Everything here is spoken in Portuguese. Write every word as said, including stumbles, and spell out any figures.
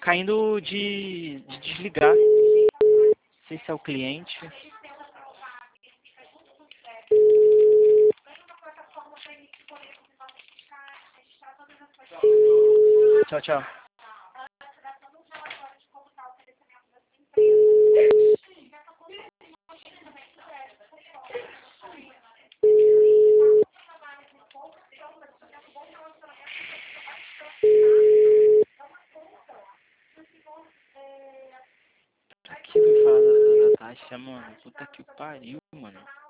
caindo de, de desligar. Não sei se é o cliente. Tchau, tchau. Pra que me fala da, da taxa, mano? Puta que pariu, mano.